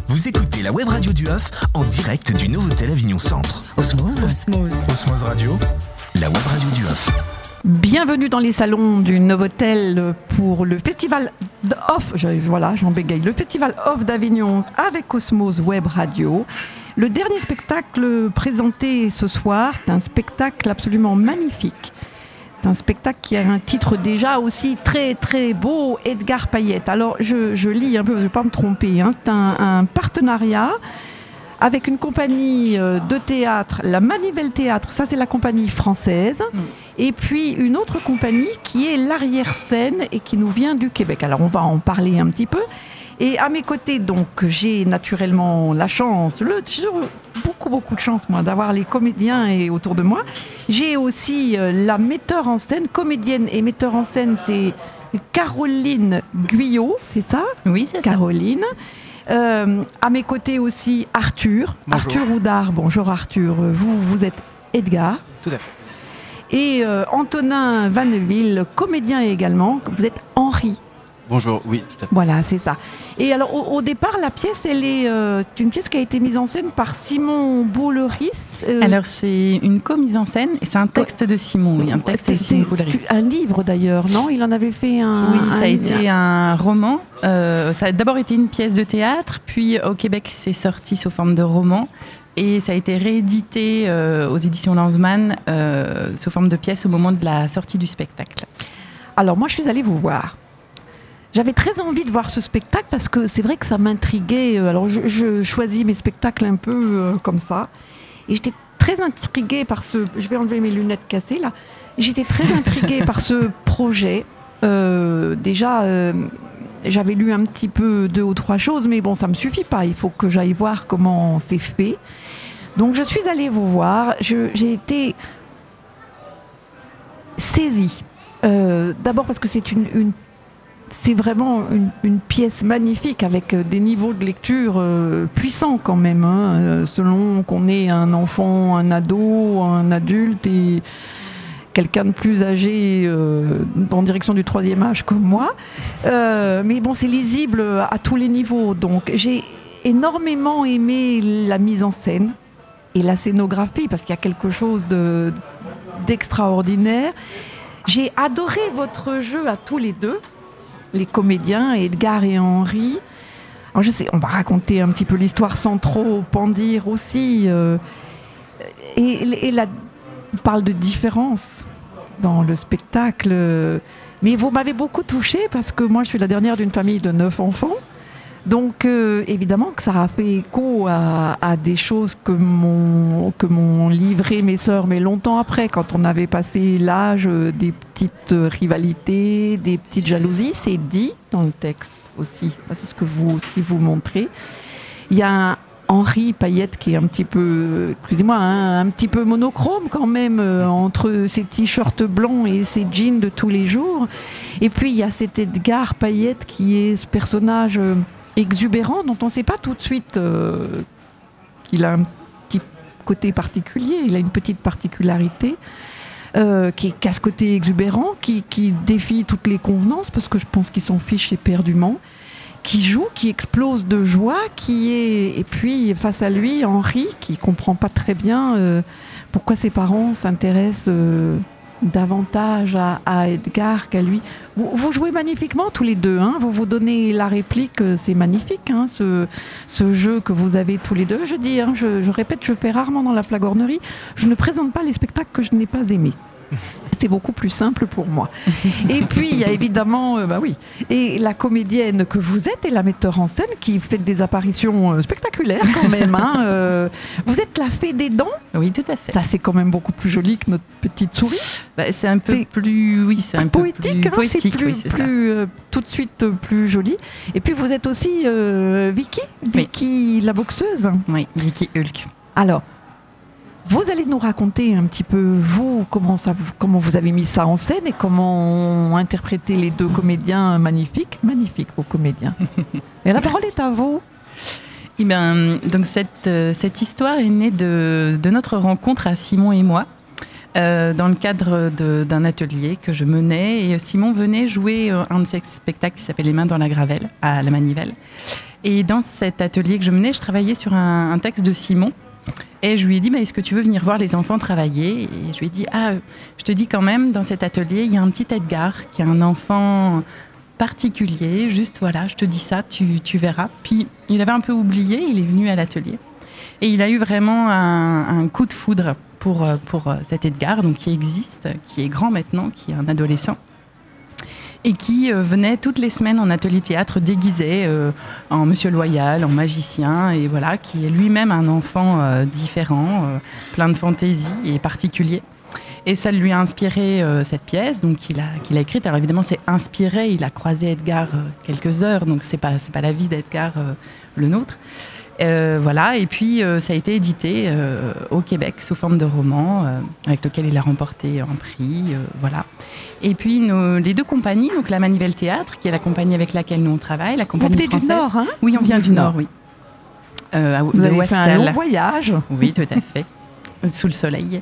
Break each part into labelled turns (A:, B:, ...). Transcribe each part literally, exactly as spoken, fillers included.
A: Vous écoutez la web radio du Hof en direct du Novotel Avignon Centre.
B: Osmose. Osmose.
A: Osmose Radio, la web radio du Hof.
B: Bienvenue dans les salons du Novotel pour le festival Hof, voilà, j'en bégaye, le festival Hof d'Avignon avec Osmose Web Radio. Le dernier spectacle présenté ce soir, c'est un spectacle absolument magnifique. C'est un spectacle qui a un titre déjà aussi très très beau, Edgar Payette. Alors je, je lis un peu, je ne vais pas me tromper, hein. C'est un, un partenariat avec une compagnie de théâtre, la Manivelle Théâtre, ça c'est la compagnie française, mmh. et puis une autre compagnie qui est l'Arrière-Scène et qui nous vient du Québec. Alors on va en parler un petit peu. Et à mes côtés, donc, j'ai naturellement la chance, le, j'ai beaucoup, beaucoup de chance, moi, d'avoir les comédiens et autour de moi. J'ai aussi euh, la metteur en scène, comédienne et metteur en scène, c'est Caroline Guyot, c'est ça ?
C: Oui, c'est
B: Caroline.
C: ça.
B: Caroline. Euh, à mes côtés aussi, Arthur.
D: Bonjour.
B: Arthur Houdard. Bonjour Arthur. Vous, vous êtes Edgar.
D: Tout à fait.
B: Et euh, Antonin Vanneville, comédien également. Vous êtes Henri.
D: Bonjour, oui, tout à fait.
B: Voilà, c'est ça. Et alors, au, au départ, la pièce, elle est euh, une pièce qui a été mise en scène par Simon Bouleris.
C: Euh... Alors, c'est une co-mise en scène et c'est un texte de Simon, oui, un texte de Simon Bouleris.
B: Un livre d'ailleurs, non ? Il en avait fait un...
C: Oui, ça
B: un,
C: a été un roman. Euh, ça a d'abord été une pièce de théâtre, puis au Québec, c'est sorti sous forme de roman. Et ça a été réédité euh, aux éditions Lanzmann euh, sous forme de pièce au moment de la sortie du spectacle.
B: Alors, moi, je suis allée vous voir. J'avais très envie de voir ce spectacle parce que c'est vrai que ça m'intriguait. Alors, je, je choisis mes spectacles un peu euh, comme ça. Et j'étais très intriguée par ce... Je vais enlever mes lunettes cassées, là. J'étais très intriguée par ce projet. Euh, déjà, euh, j'avais lu un petit peu deux ou trois choses, mais bon, ça ne me suffit pas. Il faut que j'aille voir comment c'est fait. Donc, je suis allée vous voir. Je, j'ai été saisie. Euh, d'abord parce que c'est une... une C'est vraiment une, une pièce magnifique avec des niveaux de lecture euh, puissants quand même, hein, euh, selon qu'on est un enfant, un ado, un adulte et quelqu'un de plus âgé euh, en direction du troisième âge comme moi. Euh, mais bon, c'est lisible à tous les niveaux. Donc j'ai énormément aimé la mise en scène et la scénographie parce qu'il y a quelque chose de, d'extraordinaire. J'ai adoré votre jeu à tous les deux. Les comédiens, Edgar et Henri. Alors je sais, on va raconter un petit peu l'histoire sans trop en dire aussi. Euh, et, et là, on parle de différence dans le spectacle. Mais vous m'avez beaucoup touchée parce que moi, je suis la dernière d'une famille de neuf enfants. Donc, euh, évidemment que ça a fait écho à, à des choses que m'ont, que m'ont livré mes sœurs, mais longtemps après, quand on avait passé l'âge des petites rivalités, des petites jalousies. C'est dit dans le texte aussi. C'est ce que vous aussi vous montrez. Il y a un Henri Payette qui est un petit peu, excusez-moi, hein, un petit peu monochrome quand même, euh, entre ses t-shirts blancs et ses jeans de tous les jours. Et puis, il y a cet Edgar Payette qui est ce personnage... Euh, exubérant, dont on ne sait pas tout de suite euh, qu'il a un petit côté particulier, il a une petite particularité, euh, qui, qui a ce côté exubérant, qui, qui défie toutes les convenances, parce que je pense qu'il s'en fiche éperdument, qui joue, qui explose de joie, qui est... Et puis, face à lui, Henri, qui ne comprend pas très bien euh, pourquoi ses parents s'intéressent... Euh, davantage à, à Edgar qu'à lui. Vous, vous jouez magnifiquement tous les deux, hein, vous vous donnez la réplique, c'est magnifique, hein, ce, ce jeu que vous avez tous les deux. Je dis, hein, je, je répète, je fais rarement dans la flagornerie, je ne présente pas les spectacles que je n'ai pas aimés. C'est beaucoup plus simple pour moi. Et puis, il y a évidemment, euh, bah oui, et la comédienne que vous êtes et la metteur en scène qui fait des apparitions euh, spectaculaires quand même. Hein, euh, vous êtes la fée des dents.
C: Oui, tout à fait.
B: Ça, c'est quand même beaucoup plus joli que notre petite souris.
C: Bah, c'est un peu
B: c'est
C: plus, oui, c'est un
B: poétique,
C: peu plus
B: hein,
C: poétique,
B: c'est plus,
C: oui, c'est
B: plus euh, tout de suite euh, plus joli. Et puis, vous êtes aussi euh, Vicky, Vicky oui. La boxeuse.
C: Oui, Vicky Hulk.
B: Alors. Vous allez nous raconter un petit peu, vous, comment, ça, comment vous avez mis ça en scène et comment interpréter les deux comédiens magnifiques. Magnifiques, vos comédiens. Et la parole est à vous.
C: Eh bien, donc cette, cette histoire est née de, de notre rencontre à Simon et moi, euh, dans le cadre de, d'un atelier que je menais. Et Simon venait jouer un de ses spectacles qui s'appelle Les mains dans la gravelle, à la Manivelle. Et dans cet atelier que je menais, je travaillais sur un, un texte de Simon. Et je lui ai dit, bah, est-ce que tu veux venir voir les enfants travailler ? Et je lui ai dit, ah, je te dis quand même, dans cet atelier, il y a un petit Edgar qui est un enfant particulier. Juste, voilà, je te dis ça, tu, tu verras. Puis, il avait un peu oublié, il est venu à l'atelier. Et il a eu vraiment un, un coup de foudre pour, pour cet Edgar, donc qui existe, qui est grand maintenant, qui est un adolescent. Et qui euh, venait toutes les semaines en atelier théâtre déguisé euh, en Monsieur Loyal, en magicien, et voilà, qui est lui-même un enfant euh, différent, euh, plein de fantaisie et particulier. Et ça lui a inspiré euh, cette pièce, donc qu'il a, qu'il a écrite. Alors évidemment, c'est inspiré. Il a croisé Edgar euh, quelques heures, donc c'est pas c'est pas la vie d'Edgar euh, le nôtre. Euh, voilà, et puis euh, ça a été édité euh, au Québec sous forme de roman, euh, avec lequel il a remporté un prix, euh, voilà. Et puis nos, les deux compagnies, donc la Manivelle Théâtre, qui est la compagnie avec laquelle nous on travaille, la compagnie
B: Vous venez
C: française.
B: du Nord, hein ?
C: Oui, on vient du Nord, oui. Euh,
B: Vous
C: de
B: avez
C: Ouascal.
B: fait un long voyage.
C: Oui, tout à fait, sous le soleil.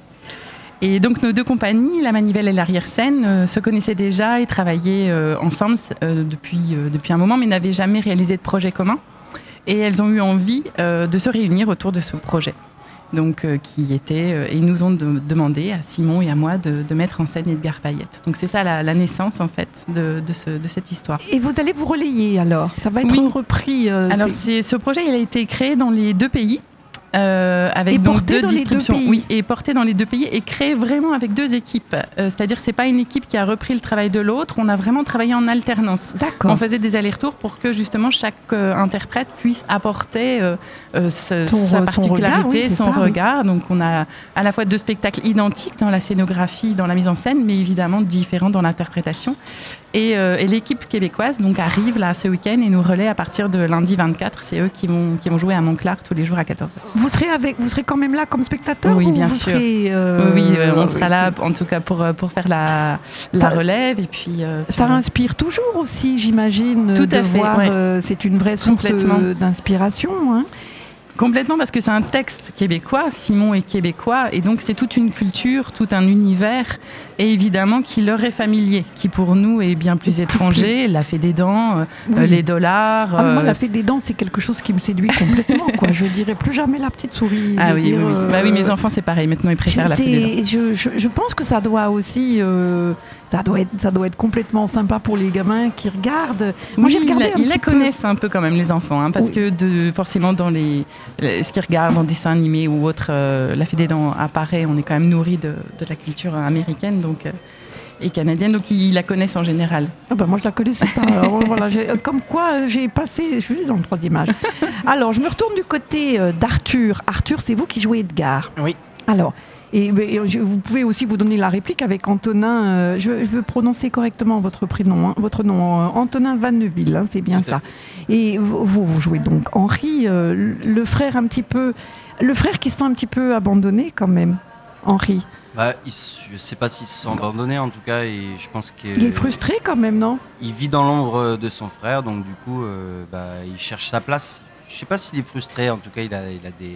C: Et donc nos deux compagnies, la Manivelle et l'Arrière-Scène, euh, se connaissaient déjà et travaillaient euh, ensemble euh, depuis, euh, depuis un moment, mais n'avaient jamais réalisé de projet commun. Et elles ont eu envie euh, de se réunir autour de ce projet. Donc, euh, qui était, euh, et ils nous ont de, demandé à Simon et à moi de, de mettre en scène Edgar Payette. Donc c'est ça la, la naissance en fait de, de, ce, de cette histoire.
B: Et vous allez vous relayer alors ? Ça va être
C: Oui.
B: repris euh,
C: Alors
B: c'est-
C: c'est, ce projet il a été créé dans les deux pays. Euh, avec
B: Et
C: donc
B: porté
C: deux
B: dans les deux
C: distributions,
B: pays.
C: oui, et porté dans les deux pays et créé vraiment avec deux équipes. Euh, c'est-à-dire que c'est pas une équipe qui a repris le travail de l'autre. On a vraiment travaillé en alternance.
B: D'accord.
C: On faisait des allers-retours pour que justement chaque euh, interprète puisse apporter euh, euh, ce-
B: Son re-
C: sa
B: son
C: particularité,
B: regard, oui, c'est
C: son
B: ça, oui.
C: regard. Donc on a à la fois deux spectacles identiques dans la scénographie, dans la mise en scène, mais évidemment différents dans l'interprétation. Et, euh, et l'équipe québécoise donc arrive là ce week-end et nous relaie à partir de lundi vingt-quatre. C'est eux qui vont qui vont jouer à Montclar tous les jours à quatorze heures.
B: Vous serez avec, vous serez quand même là comme spectateur ?
C: Oui,
B: ou
C: bien
B: vous
C: sûr.
B: serez, euh,
C: Oui, euh, on sera
B: oui,
C: là en tout cas pour, pour faire la, la
B: Ça-
C: relève et puis euh,
B: Ça
C: sur-
B: inspire toujours aussi, j'imagine,
C: Tout
B: de
C: à fait,
B: voir.
C: ouais.
B: euh, c'est une vraie source
C: Complètement.
B: euh, d'inspiration. Hein.
C: Complètement, parce que c'est un texte québécois, Simon est québécois, et donc c'est toute une culture, tout un univers, et évidemment qui leur est familier, qui pour nous est bien plus étranger, la fée des dents, euh,
B: Oui.
C: les dollars.
B: Ah, mais moi,
C: euh,
B: la fée des dents, c'est quelque chose qui me séduit complètement. Quoi. Je dirais plus jamais la petite souris.
C: Ah
B: Je veux
C: oui, oui,
B: dire,
C: oui.
B: euh,
C: Bah oui, mes enfants c'est pareil, maintenant ils préfèrent la fée des dents.
B: c'est- je, je, je pense que ça doit aussi, euh, ça doit être, ça doit être complètement sympa pour les gamins qui regardent. Moi,
C: Oui,
B: j'ai regardé
C: ils la-
B: un
C: ils la
B: petit peu.
C: connaissent un peu quand même les enfants, hein, parce
B: Oui.
C: que de, forcément dans les, les- ce qu'ils regardent en dessin animé ou autre, euh, la fée des dents apparaît, on est quand même nourri de, de la culture américaine donc, euh, et canadienne, donc ils la connaissent en général.
B: Ah bah moi je la connaissais pas. Alors, voilà, j'ai- comme quoi euh, j'ai passé, je suis dans le troisième âge. Alors je me retourne du côté euh, d'Arthur. Arthur, c'est vous qui jouez Edgar.
D: Oui.
B: Alors, et, et, je- vous pouvez aussi vous donner la réplique avec Antonin. euh, je, je veux prononcer correctement votre prénom, hein, votre nom, euh, Antonin Vanneville, hein, c'est bien
D: Tout à
B: ça. Et vous, vous vous jouez donc Henri, euh, le frère un petit peu, le frère qui se sent un petit peu abandonné quand même. Henri,
E: Bah, il s- je sais pas s'il se sent abandonné en tout cas, et je pense qu'il
B: il est frustré quand même, non?
E: vit dans l'ombre de son frère, donc du coup, euh, bah, il cherche sa place. Je sais pas s'il est frustré, en tout cas, il a, il a des,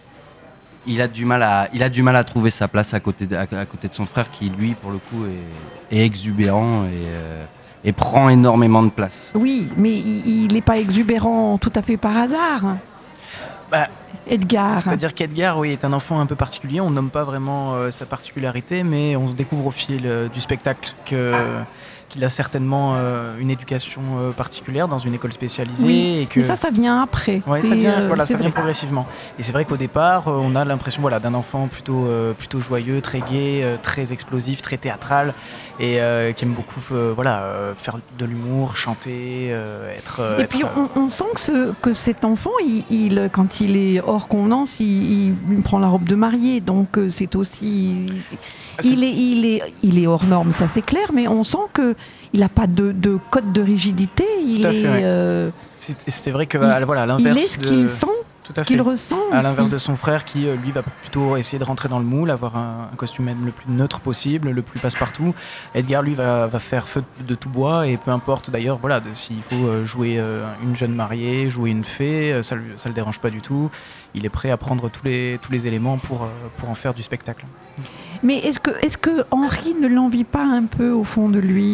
E: il a du mal à, il a du mal à trouver sa place à côté de, à, à côté de son frère, qui lui, pour le coup, est, est exubérant et, euh, et prend énormément de place.
B: Oui, mais il n'est pas exubérant tout à fait par hasard.
D: Bah,
B: Edgar.
D: C'est-à-dire qu'Edgar, oui, est un enfant un peu particulier. On nomme pas vraiment euh, sa particularité, mais on découvre au fil euh, du spectacle que qu'il a certainement euh, une éducation euh, particulière dans une école spécialisée
B: Oui,
D: et que
B: mais ça, ça vient après.
D: ouais, ça
B: C'est,
D: vient,
B: euh,
D: voilà,
B: c'est
D: ça vient
B: vrai.
D: progressivement. Et c'est vrai qu'au départ, euh, on a l'impression, voilà, d'un enfant plutôt, euh, plutôt joyeux, très gai, euh, très explosif, très théâtral, et euh, qui aime beaucoup, euh, voilà, euh, faire de l'humour, chanter, euh, être. euh,
B: Et
D: être,
B: puis
D: euh,
B: on, on sent que, ce- que cet enfant, il, il- quand il est hors convenance, il, il- il prend la robe de mariée. Donc euh, c'est aussi,
D: c'est-
B: il est, il est, il est hors norme, ça c'est clair. Mais on sent que il n'a pas de, de code de rigidité. Il
D: Tout à
B: est,
D: fait, ouais.
B: euh,
D: c'est c'est vrai que,
B: il-
D: à- voilà, à
B: il
D: l'inverse
B: est ce
D: de-
B: qu'il sent,
D: Tout à
B: ce qu'il
D: fait.
B: ressent.
D: À l'inverse
B: aussi.
D: de son frère qui, euh, lui, va plutôt essayer de rentrer dans le moule, avoir un, un costume même le plus neutre possible, le plus passe-partout. Edgar, lui, va, va faire feu de tout bois et peu importe d'ailleurs, voilà, de- s'il faut euh, jouer euh, une jeune mariée, jouer une fée, euh, ça, lui- ça le dérange pas du tout. Il est prêt à prendre tous les, tous les éléments pour, euh, pour en faire du spectacle.
B: Mais est-ce que, est-ce que Henri ne l'envie pas un peu au fond de lui?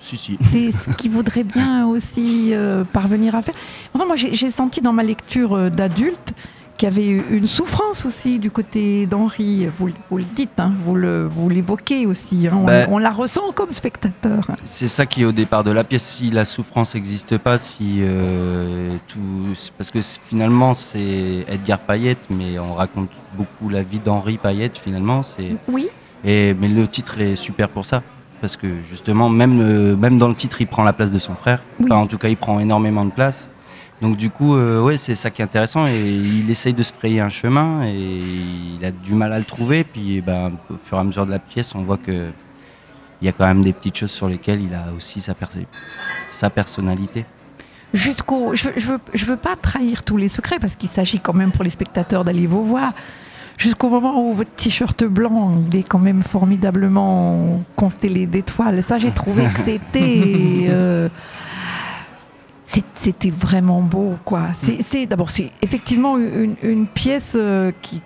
E: Si, si.
B: C'est ce qu'il voudrait bien aussi euh, parvenir à faire. Pourtant, moi, j'ai j'ai senti dans ma lecture euh, d'adulte qu'il y avait eu une souffrance aussi du côté d'Henri. Vous, vous le dites, hein, vous le- vous l'évoquez aussi. Hein, on,
E: Ben-
B: on la ressent comme spectateur.
E: C'est ça qui est au départ de la pièce. Si la souffrance n'existe pas, si euh, tout, c'est parce que c'est- finalement c'est Edgar Payette, mais on raconte beaucoup la vie d'Henri Payette finalement. C'est
B: Oui,
E: et mais le titre est super pour ça, parce que justement même le- même dans le titre il prend la place de son frère.
B: Oui.
E: Enfin, en tout cas il prend énormément de place. Donc du coup euh, ouais c'est ça qui est intéressant, et il essaye de se frayer un chemin et il a du mal à le trouver. Puis ben, au fur et à mesure de la pièce on voit que il y a quand même des petites choses sur lesquelles il a aussi sa, perso- sa personnalité.
B: jusqu'au. Je, je veux, je veux pas trahir tous les secrets parce qu'il s'agit quand même pour les spectateurs d'aller vous voir. Jusqu'au moment où votre t-shirt blanc, il est quand même formidablement constellé d'étoiles. Ça, j'ai trouvé que c'était. euh, c'est- C'était vraiment beau, quoi. C'est, c'est- d'abord, c'est effectivement une, une pièce euh, qui,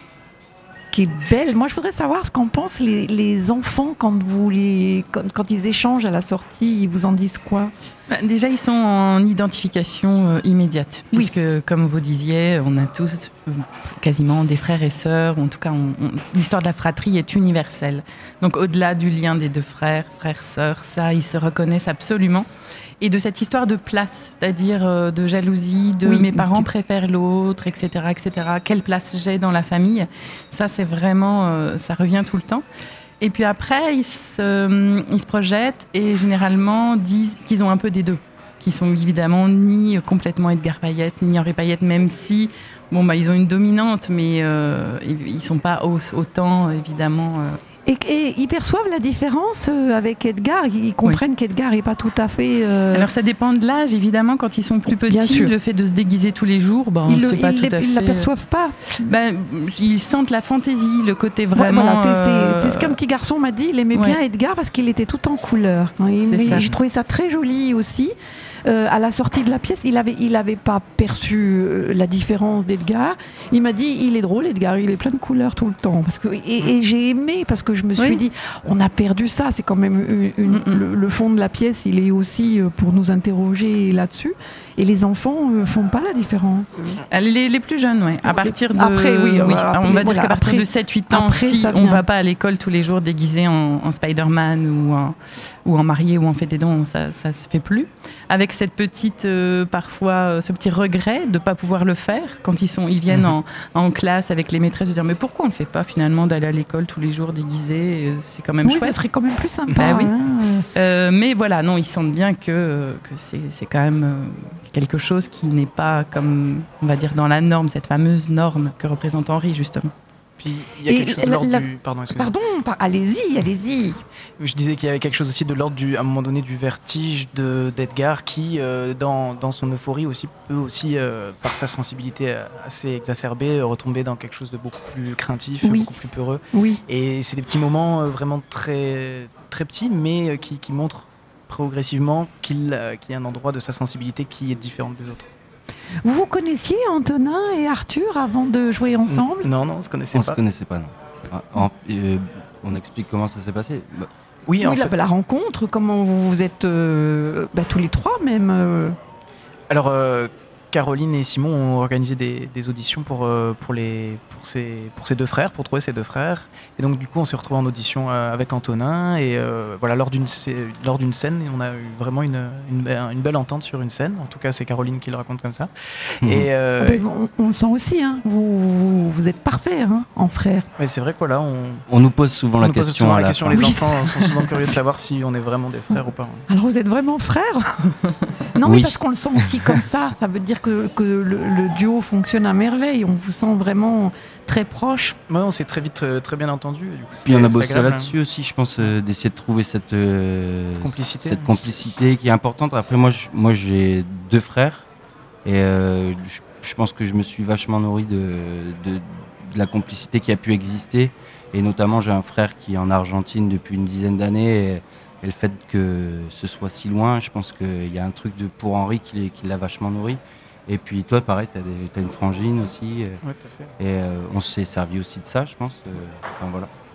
B: qui est belle. Moi, je voudrais savoir ce qu'en pensent les, les enfants quand, vous les, quand, quand ils échangent à la sortie. Ils vous en disent quoi?
C: Bah, déjà, ils sont en identification euh, immédiate,
B: Oui.
C: puisque, comme vous disiez, on a tous euh, quasiment des frères et sœurs. En tout cas, on- on- l'histoire de la fratrie est universelle. Donc, au-delà du lien des deux frères, frères-sœurs, ça, ils se reconnaissent absolument. Et de cette histoire de place, c'est-à-dire euh, de jalousie, de
B: Oui,
C: mes
B: une
C: parents
B: petite-
C: préfèrent l'autre, et cetera, et cetera. Quelle place j'ai dans la famille? Ça, c'est vraiment, euh, ça revient tout le temps. Et puis après, ils se, ils se projettent et généralement disent qu'ils ont un peu des deux, qui sont évidemment ni complètement Edgar Payette, ni Henri Payette, même si bon, bah, ils ont une dominante, mais euh, ils ne sont pas au- autant, évidemment. euh,
B: Et, et ils perçoivent la différence euh, avec Edgar. Ils comprennent qu'Edgar n'est pas tout à fait. euh,
C: Alors ça dépend de l'âge, évidemment, quand ils sont plus
B: Bien
C: petits,
B: sûr.
C: le fait de se déguiser tous les jours, bah,
B: ils
C: c'est
B: le-
C: pas
B: ils
C: tout
B: les-
C: à fait...
B: ils l'aperçoivent pas.
C: Ben, ils sentent la fantaisie, le côté vraiment...
B: Voilà, c'est- c'est
C: euh,
B: c'est ce qu'un petit garçon m'a dit. Il aimait
C: ouais.
B: bien Edgar parce qu'il était tout en couleur. Il-
C: C'est
B: mais
C: ça.
B: J'ai trouvé ça très joli aussi. Euh, à la sortie de la pièce, il avait, il avait pas perçu euh, la différence d'Edgar. Il m'a dit, il est drôle, Edgar, il est plein de couleurs tout le temps. Parce que, et et j'ai aimé parce que je me suis
C: Oui.
B: dit, on a perdu ça. C'est quand même une- une-
C: Mm, mm.
B: le, le fond de la pièce, il est aussi euh, pour nous interroger là-dessus. Et les enfants ne font pas la différence.
C: Les, les plus jeunes, oui. À partir de...
B: Après, oui,
C: on
B: après,
C: va dire
B: voilà,
C: qu'à partir
B: après-
C: de sept huit ans,
B: après,
C: si
B: ça
C: on ne
B: vient.
C: va pas à l'école tous les jours déguisé en, en Spider-Man ou en, ou en marié ou en fédédon, ça ne se fait plus. Avec cette petite, euh, parfois, euh, ce petit regret de ne pas pouvoir le faire quand ils, sont, ils viennent
E: Mhm.
C: en, en classe avec les maîtresses, de dire mais pourquoi on ne le fait pas finalement d'aller à l'école tous les jours déguisé? euh, C'est quand même
B: Oui, ce
C: chouette.
B: serait quand même plus sympa.
C: Bah oui.
B: hein.
C: Euh, mais voilà, non, ils sentent bien que, euh, que c'est c'est quand même euh, quelque chose qui n'est pas comme, on va dire, dans la norme, cette fameuse norme que représente Henri, justement.
D: Puis il y a
B: Et
D: quelque chose de
B: la-
D: l'ordre
B: la-
D: du. Pardon, excusez-moi.
B: Pardon, par- allez-y, allez-y.
D: Je disais qu'il y avait quelque chose aussi de l'ordre du, à un moment donné, du vertige de d'Edgar qui, euh, dans, dans son euphorie aussi, peut aussi, euh, par sa sensibilité euh, assez exacerbée, euh, retomber dans quelque chose de beaucoup plus craintif,
B: Oui.
D: beaucoup plus peureux.
B: Oui.
D: Et c'est des petits moments euh, vraiment très, très petits, mais euh, qui, qui montrent progressivement qu'il euh, qu'il y a un endroit de sa sensibilité qui est différent des autres.
B: Vous vous connaissiez Antonin et Arthur avant de jouer ensemble?
D: Non, non, on se connaissait
E: On se
D: pas.
E: connaissait pas, non. Ah, en- euh, on explique comment ça s'est passé. Bah,
D: Oui, en
B: Oui, la,
D: fait.
B: la rencontre, comment vous vous êtes euh, bah, tous les trois même. euh,
D: Alors, euh, Caroline et Simon ont organisé des, des auditions pour, euh, pour, les, pour, ces, pour ces deux frères, pour trouver ces deux frères. Et donc, du coup, on s'est retrouvés en audition euh, avec Antonin. Et euh, voilà, lors d'une sé- lors d'une scène, on a eu vraiment une, une, be- une belle entente sur une scène. En tout cas, c'est Caroline qui le raconte comme ça.
E: Mhm.
D: Et euh,
B: ah ben, on, on le sent aussi, hein. vous, vous, vous êtes parfaits hein, en frères.
D: mais c'est vrai que voilà, on,
E: On nous pose souvent
D: on
E: la
D: nous pose
E: question
D: souvent
E: à
D: la
E: la
D: question.
E: fin.
D: Les
B: Oui.
D: enfants sont souvent curieux de savoir si on est vraiment des frères ou pas.
B: Alors vous êtes vraiment frères? Non,
E: Oui.
B: mais parce qu'on le sent aussi comme ça. Ça veut dire que, que le, le duo fonctionne à merveille. On vous sent vraiment très proches.
D: Ouais, on s'est très vite, euh, très bien entendu. et du coup,
E: Puis on a
D: c'était-
E: bossé
D: c'était agréable,
E: là-dessus aussi, je pense, euh, d'essayer de trouver cette euh,
D: Complicité.
E: cette complicité qui est importante. Après, moi, je- moi, j'ai deux frères et euh, je, je pense que je me suis vachement nourri de, de, de la complicité qui a pu exister. Et notamment, j'ai un frère qui est en Argentine depuis une dizaine d'années. Et, et le fait que ce soit si loin, je pense qu'il y a un truc de, pour Henri qui, l'est- qui l'a vachement nourri. Et puis toi, pareil, tu as une frangine aussi. euh,
D: Ouais, tout à fait.
E: Et euh, on s'est servi aussi de ça, je pense. euh, enfin, voilà.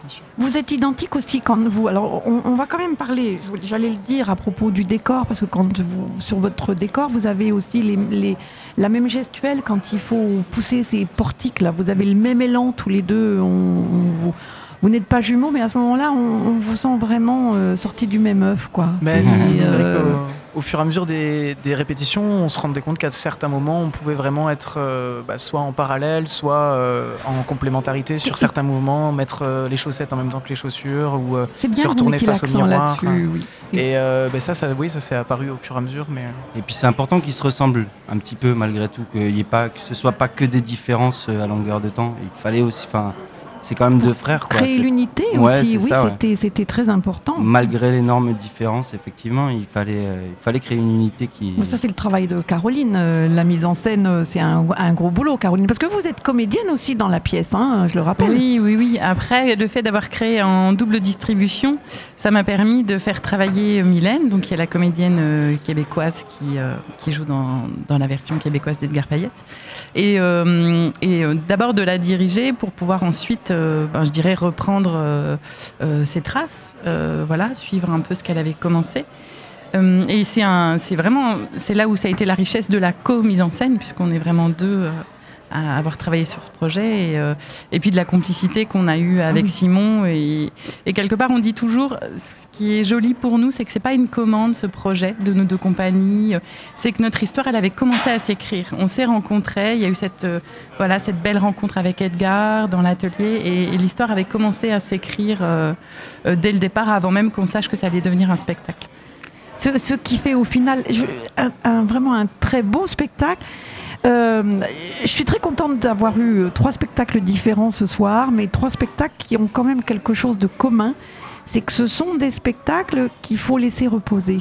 B: Vous êtes identique aussi quand vous... Alors, on, on va quand même parler, j'allais le dire, à propos du décor, parce que quand vous, sur votre décor, vous avez aussi les, les, la même gestuelle quand il faut pousser ces portiques-là. Vous avez le même élan tous les deux. On, on, vous vous n'êtes pas jumeaux, mais à ce moment-là, on, on vous sent vraiment euh, sortis du même œuf, quoi.
D: Mais c'est, c'est
B: euh...
D: vrai qu'au au fur et à mesure des, des répétitions, on se rendait compte qu'à certains moments, on pouvait vraiment être euh, bah, soit en parallèle, soit euh, en complémentarité sur certains mouvements, mettre euh, les chaussettes en même temps que les chaussures, ou euh, se retourner face au miroir.
B: Oui.
D: Et euh, bah, ça, ça, oui, ça s'est apparu au fur et à mesure. Mais...
E: Et puis c'est important qu'ils se ressemblent un petit peu malgré tout, qu'il y ait pas, que ce soit pas que des différences à longueur de temps. Il fallait aussi... C'est quand même deux frères. Quoi.
B: Créer
E: c'est...
B: l'unité
E: ouais,
B: aussi, oui,
E: ça,
B: c'était,
E: ouais.
B: c'était très important.
E: Malgré l'énorme différence, effectivement, il fallait, euh, il fallait créer une unité qui...
B: Mais ça, c'est le travail de Caroline. Euh, la mise en scène, euh, c'est un, un gros boulot, Caroline. Parce que vous êtes comédienne aussi dans la pièce, hein, je le rappelle.
C: Oui, oui, oui. Après, le fait d'avoir créé en double distribution, ça m'a permis de faire travailler Mylène, donc qui est la comédienne euh, québécoise qui, euh, qui joue dans, dans la version québécoise d'Edgar Payette. Et, euh, et euh, d'abord de la diriger pour pouvoir ensuite, euh, ben, je dirais, reprendre euh, euh, ses traces, euh, voilà, suivre un peu ce qu'elle avait commencé. Euh, et c'est, un, c'est vraiment, c'est là où ça a été la richesse de la co-mise en scène, puisqu'on est vraiment deux euh, à avoir travaillé sur ce projet, et, euh, et puis de la complicité qu'on a eue avec Simon. Et, et quelque part, on dit toujours, ce qui est joli pour nous, c'est que c'est pas une commande, ce projet de nos deux compagnies. C'est que notre histoire, elle avait commencé à s'écrire. On s'est rencontrés, il y a eu cette, euh, voilà, cette belle rencontre avec Edgar dans l'atelier, et, et l'histoire avait commencé à s'écrire euh, euh, dès le départ, avant même qu'on sache que ça allait devenir un spectacle.
B: Ce, ce qui fait au final je, un, un, vraiment un très beau spectacle. Euh, je suis très contente d'avoir eu trois spectacles différents ce soir, mais trois spectacles qui ont quand même quelque chose de commun. C'est que ce sont des spectacles qu'il faut laisser reposer.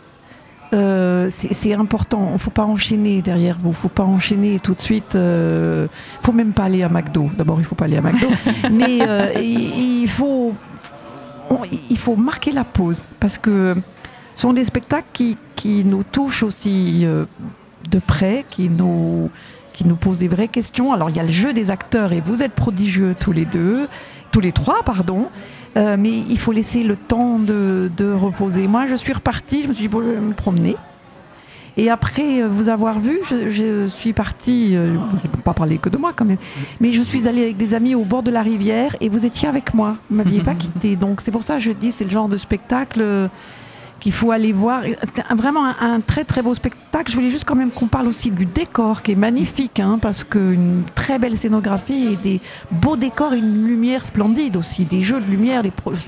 B: Euh, c'est, c'est important, il ne faut pas enchaîner derrière vous, il ne faut pas enchaîner tout de suite. Il euh, ne faut même pas aller à McDo. D'abord, il ne faut pas aller à McDo, mais euh, il, il, faut, on, il faut marquer la pause, parce que ce sont des spectacles qui, qui nous touchent aussi euh, de près, qui nous, qui nous posent des vraies questions. Alors il y a le jeu des acteurs, et vous êtes prodigieux tous les deux, tous les trois, pardon. Euh, mais il faut laisser le temps de, de reposer. Moi, je suis repartie, je me suis dit, bon, je vais me promener. Et après vous avoir vu, je, je suis partie, euh, je ne peux pas parler que de moi quand même, mais je suis allée avec des amis au bord de la rivière, et vous étiez avec moi, vous ne m'aviez pas quitté. Donc c'est pour ça que je dis, c'est le genre de spectacle euh, qu'il faut aller voir. C'est vraiment un, un très très beau spectacle. Je voulais juste quand même qu'on parle aussi du décor, qui est magnifique, hein, parce qu'une très belle scénographie et des beaux décors et une lumière splendide aussi, des jeux de lumière. Des pro...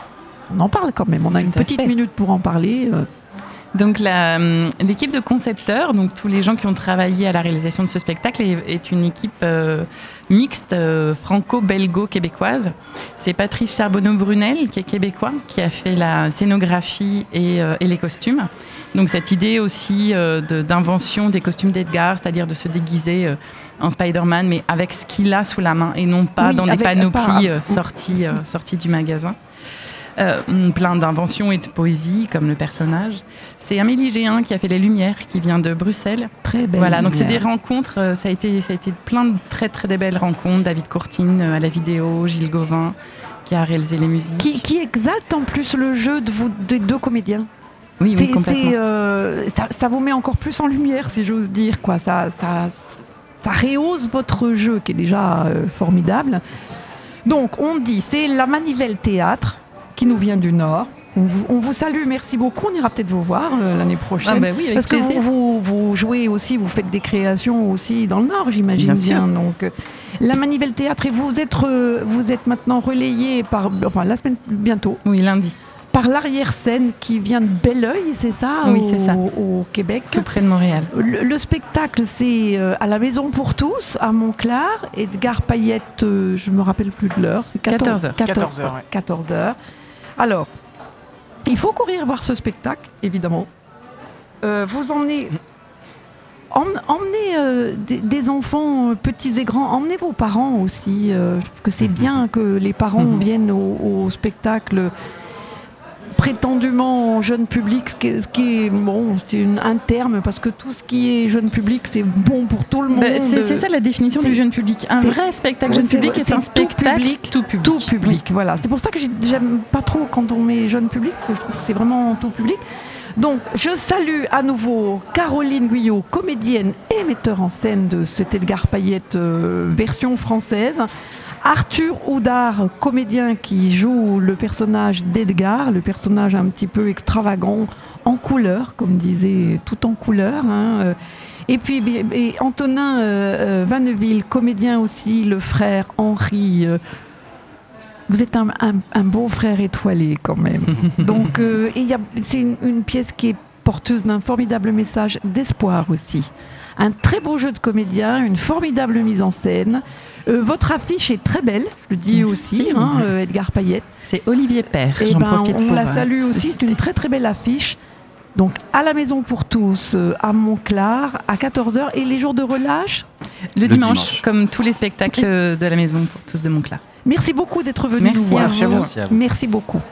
B: On en parle quand même, on a Tout une petite fait. minute pour en parler. Euh.
C: Donc la, l'équipe de concepteurs, donc tous les gens qui ont travaillé à la réalisation de ce spectacle, est, est une équipe euh, mixte euh, franco-belgo-québécoise. C'est Patrice Charbonneau-Brunel, qui est québécois, qui a fait la scénographie et, euh, et les costumes. Donc cette idée aussi euh, de, d'invention des costumes d'Edgar, c'est-à-dire de se déguiser euh, en Spider-Man, mais avec ce qu'il a sous la main, et non pas oui, dans des panoplies euh, sorties, euh, sorties du magasin. Euh, plein d'inventions et de poésie, comme le personnage. C'est Amélie Géhin qui a fait les lumières, qui vient de Bruxelles.
B: Très belle.
C: Voilà, donc
B: lumière.
C: c'est des rencontres, euh, ça a été, ça a été plein de très très des belles rencontres. David Courtine euh, à la vidéo, Gilles Gauvin qui a réalisé les musiques.
B: Qui, qui exalte en plus le jeu de vous, des deux comédiens.
C: Oui, oui,
B: c'est,
C: complètement.
B: C'est, euh, ça, ça vous met encore plus en lumière, si j'ose dire, quoi. Ça, ça, ça rehausse votre jeu, qui est déjà euh, formidable. Donc, on dit, c'est la Manivelle Théâtre, qui nous vient du Nord. On vous, on vous salue, merci beaucoup. On ira peut-être vous voir euh, l'année prochaine.
C: Ah bah oui, avec
B: Parce
C: plaisir.
B: que vous, vous, vous jouez aussi, vous faites des créations aussi dans le Nord, j'imagine bien. bien. Donc, euh, la Manivelle Théâtre, et vous êtes, euh, vous êtes maintenant relayé par, enfin la semaine bientôt.
C: Oui, lundi.
B: Par l'arrière-scène qui vient de Belleuil, c'est ça?
C: Oui,
B: au,
C: c'est ça.
B: Au Québec.
C: Tout près de Montréal.
B: Le, le spectacle, c'est euh, à la Maison pour tous, à Montclar. Edgar Payette, euh, je ne me rappelle plus de l'heure. C'est
C: quatorze heures.
D: quatorze heures, ouais.
B: quatorze heures. Alors, il faut courir voir ce spectacle, évidemment. Euh, vous emmenez, emmenez, emmenez euh, des, des enfants, euh, petits et grands, emmenez vos parents aussi. Euh, je trouve que c'est bien que les parents viennent au, au spectacle. prétendument jeune public, ce qui est, ce qui est bon, c'est une- un terme parce que tout ce qui est jeune public, c'est bon pour tout le monde.
C: Bah, c'est c'est ça la définition
B: c'est-
C: du jeune public. Un
B: c'est-
C: vrai spectacle
B: Ouais,
C: jeune
B: c'est
C: public
B: vrai,
C: est
B: c'est
C: un
B: tout
C: spectacle
B: public,
C: tout public.
B: Tout public, voilà. C'est pour ça que j'ai- j'aime pas trop quand on met jeune public, parce que je trouve que c'est vraiment tout public. Donc, je salue à nouveau Caroline Guyot, comédienne et metteur en scène de cet Edgar Payette euh, version française. Arthur Houdard, comédien qui joue le personnage d'Edgar, le personnage un petit peu extravagant, en couleur, comme disait, tout en couleur. hein, euh. Et puis et Antonin euh, euh, Vanneville, comédien aussi, le frère Henri. euh, vous êtes un, un- un beau frère étoilé quand même. Donc euh, et il y a- c'est une, une pièce qui est porteuse d'un formidable message d'espoir aussi. Un très beau jeu de comédien, une formidable mise en scène. Euh, votre affiche est très belle, je le dis
C: Merci.
B: aussi, hein, euh, Edgar Payette.
C: C'est Olivier Père.
B: Et
C: J'en
B: ben,
C: profite
B: on
C: pour,
B: la
C: euh,
B: salue
C: le
B: aussi, c'est
C: citer.
B: une très très belle affiche. Donc à la maison pour tous, euh, à Montclar, à quatorze heures, et les jours de relâche.
C: Le,
E: Le
C: dimanche,
E: dimanche.
C: comme tous les spectacles de la maison pour tous de Montclar.
B: Merci beaucoup d'être venu
C: Merci
B: nous voir.
C: à vous.
D: Merci à vous.
E: Merci à vous.
B: Merci beaucoup.